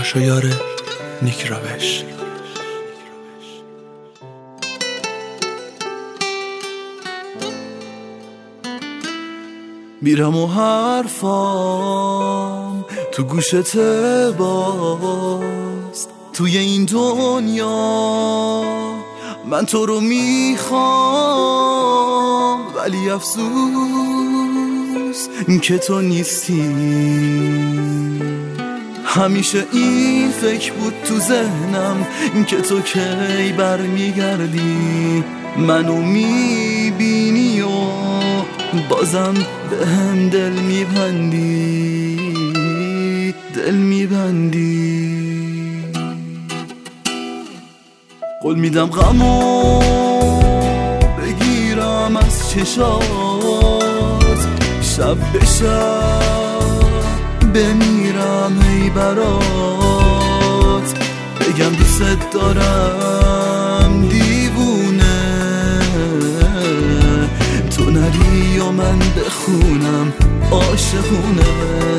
پاشو یاره نیک روش. میرم و حرفام تو گوشت باست، توی این دنیا من تو رو میخوام، ولی افسوس که تو نیستی. همیشه این فکر بود تو ذهنم که تو کی برمیگردی، منو میبینی و بازم به هم دل میبندی. قول میدم غمو بگیرم از چشات، شب به شب بمیرم ای برات، بگم دوست دارم دیوونه، تو نری و من بخونم عاشقونه.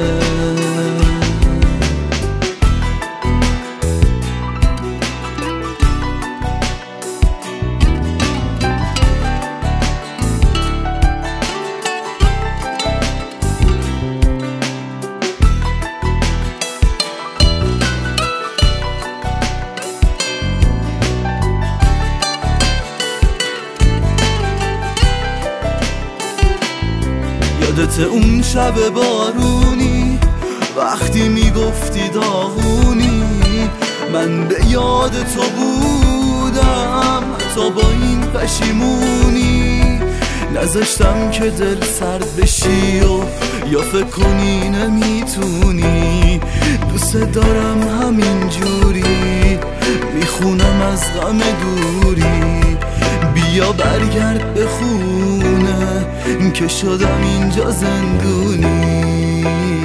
یادت اون شب بارونی وقتی میگفتی داغونی، من به یاد تو بودم حتی با این پشیمونی، نذاشتم که دل سرد بشی و یا فکر کنی نمیتونی. دوست دارم همین جوری میخونم از غم دوری، بیا برگرد به خونه که شدم اینجا زندونی.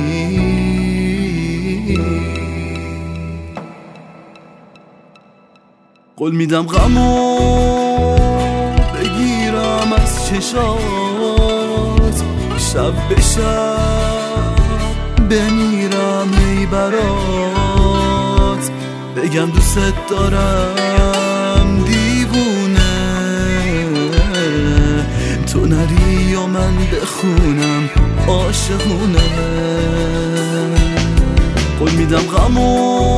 قول میدم غمو بگیرم از چشات، شب به شب بمیرم ای برات، بگم دوست دارم دیوونه، تو نری و من بخونم عاشقونه. قول میدم غمو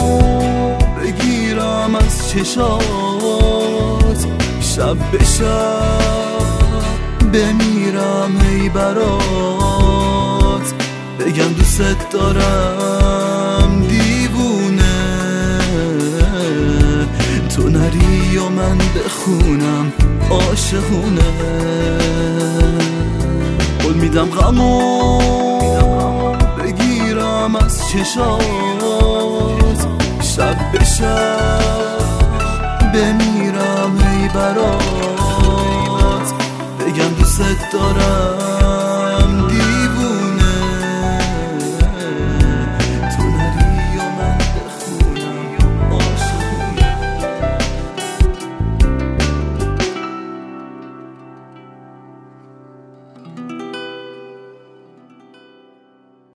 بگیرم از چشات، شب به شب بمیرم ای برات، بگم دوست دارم دیوونه، تو نری و من بخونم عاشقونه. قول میدم غمو بگیرم از چشات، شب به شب بمیرم ای برات، بگم دوست دارم